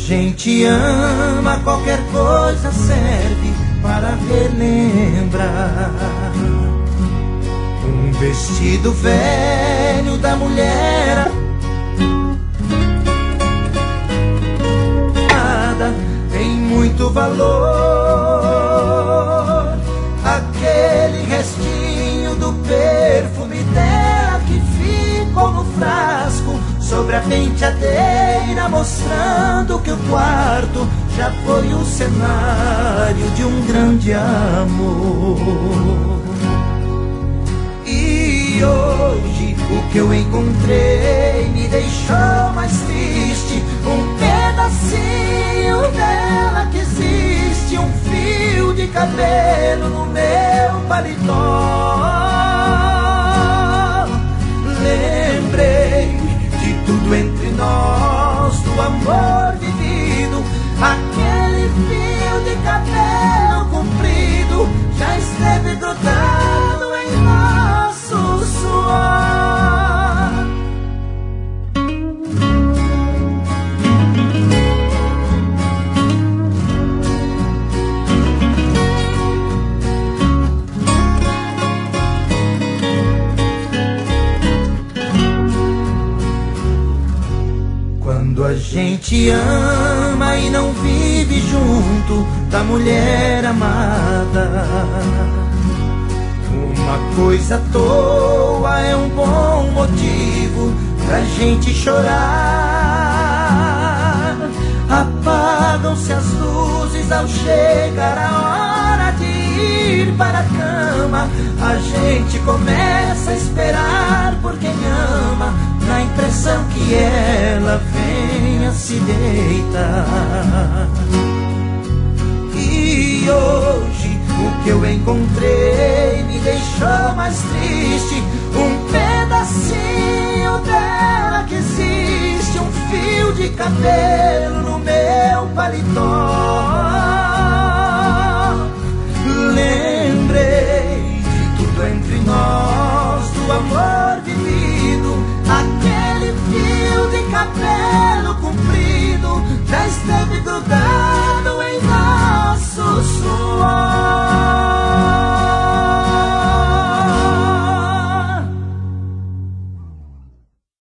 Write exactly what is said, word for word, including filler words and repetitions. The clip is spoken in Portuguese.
gente ama, qualquer coisa serve para relembrar. Um vestido velho da mulher amada tem muito valor. Aquele restinho do perfume dela que ficou no frasco sobre a penteadeira, mostrando que o quarto já foi o cenário de um grande amor. E hoje o que eu encontrei me deixou mais triste. Um pedacinho dela que existe, um fio de cabelo no meu paletó. Lembrei de tudo entre nós, do amor vivido. Aquele fio de cabelo comprido já esteve grudado em nosso suor. Quando a gente ama e não vive junto da mulher amada, uma coisa à toa é um bom motivo pra gente chorar. Apagam-se as luzes ao chegar a hora de ir para a cama. A gente começa a esperar por quem ama, na impressão que ela venha se deitar. E hoje o que eu encontrei me deixou mais triste. Um pedacinho dela que existe, um fio de cabelo no meu paletó. Lembrei de tudo entre nós, do amor vivido. Aquele fio de cabelo comprido já esteve grudado